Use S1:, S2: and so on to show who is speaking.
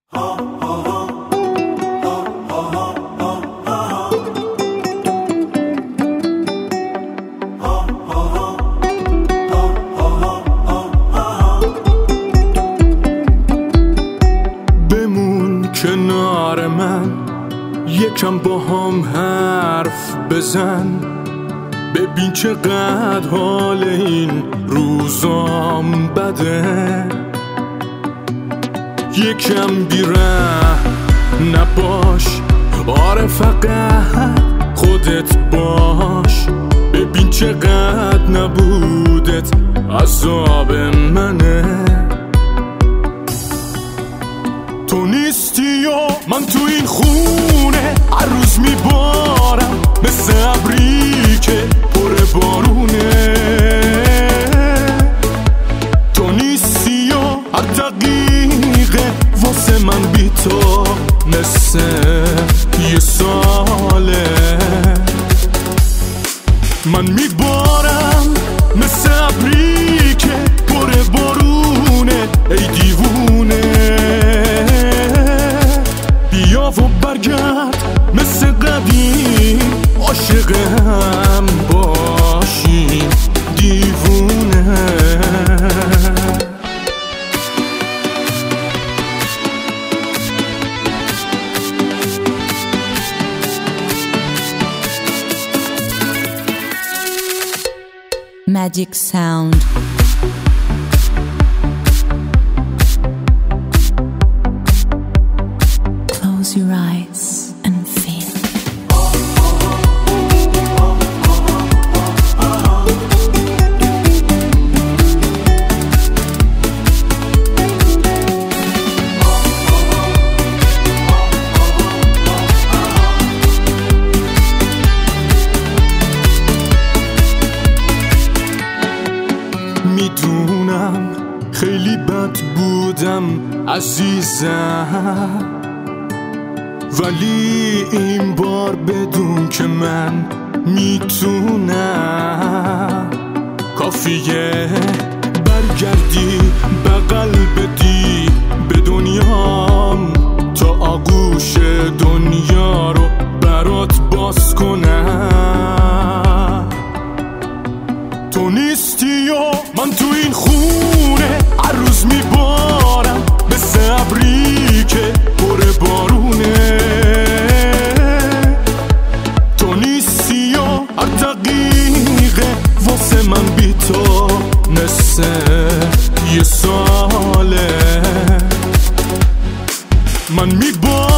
S1: بمون کنار من، یکم با هم حرف بزن. ببین چقدر حال این روزام بده. یکم بیره نباش، آره فقط خودت باش. ببین چقدر نبودت عذاب منه. تو نیستی و من تو این خونه هر روز میبارم مثل ابری که پر بارونه. تو نیستی و هر دقیقه واسه من بی تو مثل یه ساله. من میبارم مثل ابری که پر بارونه. ای دیوونه بیا و برگرد مثل قدیم، عاشق هم باشیم دیوونه.
S2: Magic Sound. Close your eyes and feel.
S1: میدونم خیلی بد بودم عزیزم، ولی این بار بدون که من میتونم. کافیه برگردی بغل بدی به دنیام تا آغوش دنیا رو برات باز کنم. تو نیستی و من تو این خونه هر روز میبارم مثل ابری که پر بارونه. تو نیستی و هر دقیقه واسه من بی تو مثل یه ساله. من میبارم